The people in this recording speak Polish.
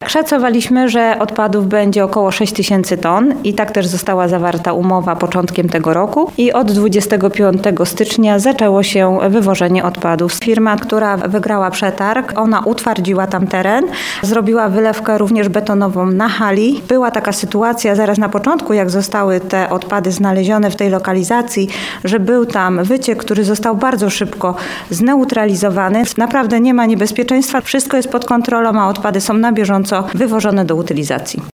Szacowaliśmy, że odpadów będzie około 6 tysięcy ton i tak też została zawarta umowa początkiem tego roku i od 25 stycznia zaczęło się wywożenie odpadów. Firma, która wygrała przetarg, ona utwardziła tam teren, zrobiła wylewkę również betonową na hali. Była taka sytuacja zaraz na początku, jak zostały te odpady znalezione w tej lokalizacji, że był tam wyciek, który został bardzo szybko zneutralizowany. Naprawdę nie ma niebezpieczeństwa, wszystko jest pod kontrolą, a odpady są na bieżąco wywożone do utylizacji.